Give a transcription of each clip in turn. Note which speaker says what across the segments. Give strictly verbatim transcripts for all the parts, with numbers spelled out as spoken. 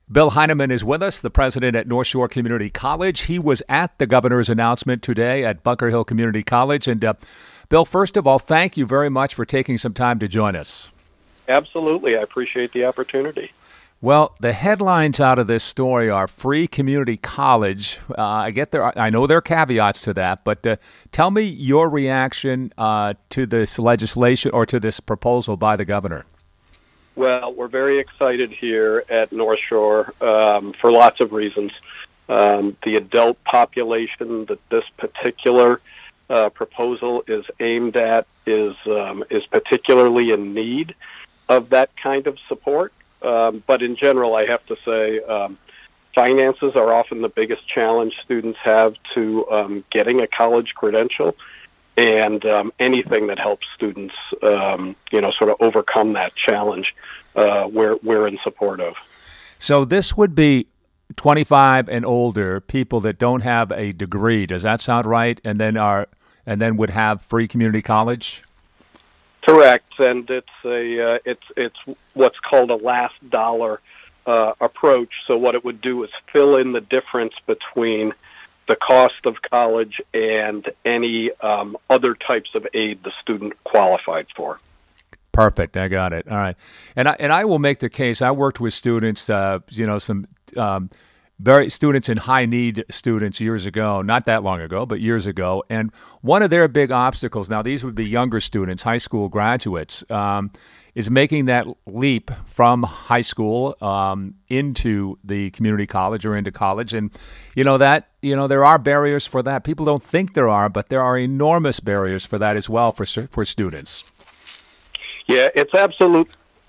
Speaker 1: Bill Heineman is with us, the president at North Shore Community College. He was at the governor's announcement today at Bunker Hill Community College. And uh, Bill, first of all, thank you very much for taking some time to join us.
Speaker 2: Absolutely. I appreciate the opportunity.
Speaker 1: Well, the headlines out of this story are free community college. Uh, I get there. I know there are caveats to that, but uh, tell me your reaction uh, to this legislation or to this proposal by the governor.
Speaker 2: Well, we're very excited here at North Shore um, for lots of reasons. Um, the adult population that this particular uh, proposal is aimed at is um, is particularly in need of that kind of support. Um, but in general, I have to say, um, finances are often the biggest challenge students have to um, getting a college credential. And um, anything that helps students, um, you know, sort of overcome that challenge, uh, we're we're in support of.
Speaker 1: So this would be twenty-five and older people that don't have a degree. Does that sound right? And then are and then would have free community college.
Speaker 2: Correct, and it's a uh, it's it's what's called a last dollar uh, approach. So what it would do is fill in the difference between the cost of college and any um, other types of aid the student qualified for.
Speaker 1: Perfect. I got it. All right. And I, and I will make the case. I worked with students, uh, you know, some um, very students in high need students years ago, not that long ago, but years ago. And one of their big obstacles, now these would be younger students, high school graduates, um, is making that leap from high school um, into the community college or into college. And, you know, that, you know, there are barriers for that. People don't think there are, but there are enormous barriers for that as well for for students.
Speaker 2: Yeah, it's absolute.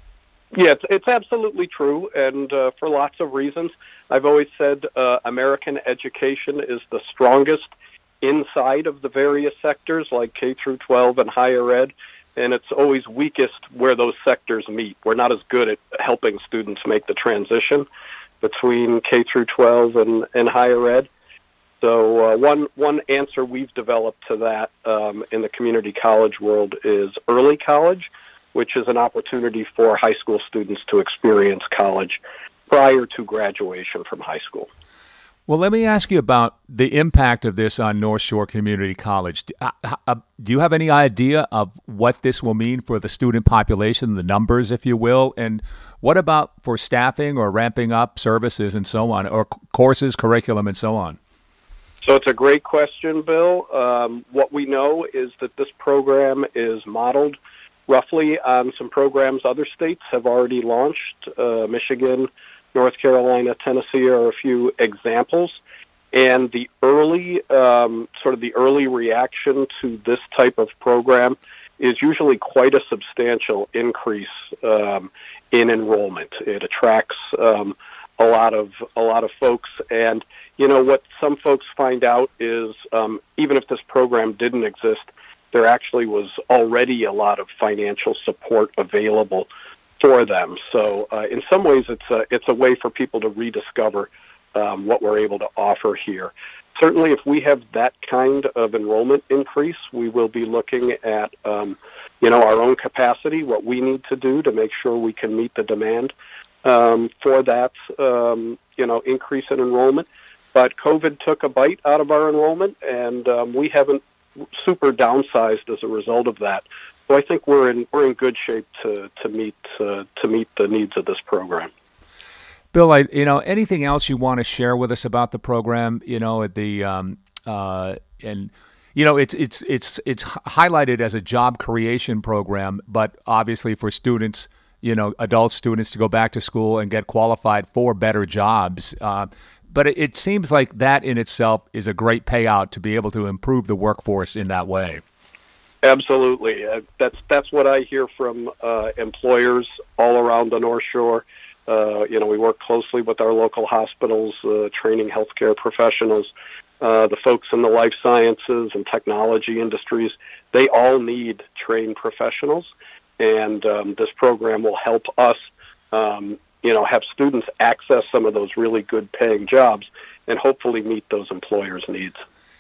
Speaker 2: Yeah, it's, it's absolutely true. And uh, for lots of reasons, I've always said uh, American education is the strongest inside of the various sectors like K through twelve and higher ed. And it's always weakest where those sectors meet. We're not as good at helping students make the transition between K through twelve and, and higher ed. So uh, one one answer we've developed to that um, in the community college world is early college, which is an opportunity for high school students to experience college prior to graduation from high school.
Speaker 1: Well, let me ask you about the impact of this on North Shore Community College. Do, uh, do you have any idea of what this will mean for the student population, the numbers, if you will? And what about for staffing or ramping up services and so on, or courses, curriculum, and so on?
Speaker 2: So it's a great question, Bill. Um, what we know is that this program is modeled roughly on some programs other states have already launched. Uh, Michigan, North Carolina, Tennessee are a few examples. And the early, um, sort of the early reaction to this type of program is usually quite a substantial increase um, in enrollment. It attracts um, a lot of a lot of folks. And, you know, what some folks find out is um, even if this program didn't exist, there actually was already a lot of financial support available for them. So uh, in some ways, it's a, it's a way for people to rediscover um, what we're able to offer here. Certainly, if we have that kind of enrollment increase, we will be looking at um, you know, our own capacity, what we need to do to make sure we can meet the demand um, for that um, you know, increase in enrollment. But COVID took a bite out of our enrollment, and um, we haven't super downsized as a result of that. So I think we're in we're in good shape to to meet uh, to meet the needs of this program.
Speaker 1: Bill, I, you know, anything else you want to share with us about the program? You know, at the um, uh, and you know, it's it's it's it's highlighted as a job creation program, but obviously for students, you know, adult students to go back to school and get qualified for better jobs. Uh, But it, it seems like that in itself is a great payout to be able to improve the workforce in that way.
Speaker 2: Absolutely. Uh, that's that's what I hear from uh, employers all around the North Shore. Uh, you know, we work closely with our local hospitals, uh, training healthcare professionals, uh, the folks in the life sciences and technology industries. They all need trained professionals, and um, this program will help us um, you know, have students access some of those really good paying jobs and hopefully meet those employers' needs.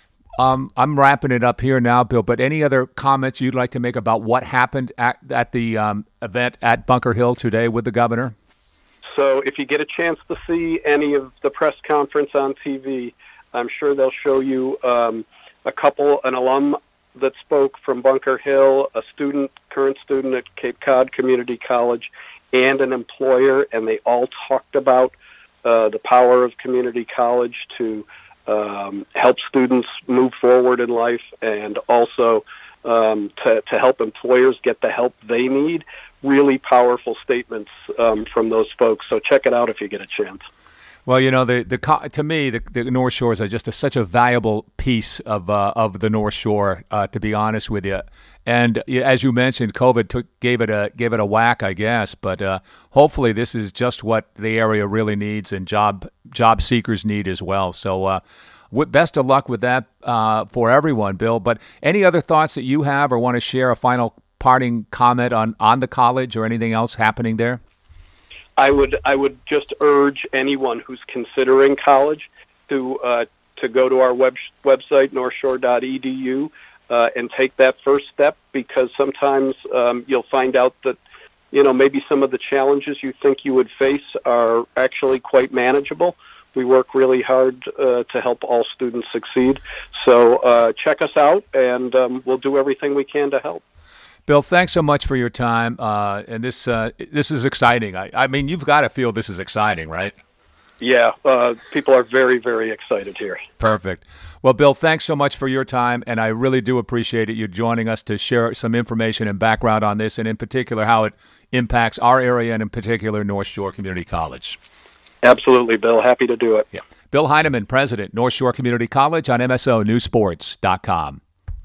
Speaker 1: Um, I'm wrapping it up here now, Bill, but any other comments you'd like to make about what happened at, at the um, event at Bunker Hill today with the governor?
Speaker 2: So if you get a chance to see any of the press conference on T V, I'm sure they'll show you um, a couple, an alum that spoke from Bunker Hill, a student, current student at Cape Cod Community College, and an employer, and they all talked about uh, the power of community college to um, help students move forward in life, and also um, to, to help employers get the help they need. Really powerful statements um, from those folks. So check it out if you get a chance.
Speaker 1: Well, you know, the the to me, the, the North Shores are just a, such a valuable piece of uh, of the North Shore. Uh, to be honest with you, and as you mentioned, COVID took gave it a gave it a whack, I guess. But uh, hopefully, this is just what the area really needs, and job job seekers need as well. So, uh, best of luck with that uh, for everyone, Bill. But any other thoughts that you have, or want to share? A final parting comment on on the college or anything else happening there?
Speaker 2: I would I would just urge anyone who's considering college to uh, to go to our web website north shore dot e d u uh, and take that first step, because sometimes um, you'll find out that you know maybe some of the challenges you think you would face are actually quite manageable. We work really hard uh, to help all students succeed. So uh, check us out, and um, we'll do everything we can to help.
Speaker 1: Bill, thanks so much for your time, uh, and this uh, this is exciting. I, I mean, you've got to feel this is exciting, right?
Speaker 2: Yeah, uh, people are very, very excited here.
Speaker 1: Perfect. Well, Bill, thanks so much for your time, and I really do appreciate it, you joining us to share some information and background on this, and in particular how it impacts our area, and in particular North Shore Community College.
Speaker 2: Absolutely, Bill. Happy to do it.
Speaker 1: Yeah. Bill Heineman, President, North Shore Community College, on M S O News Sports dot com.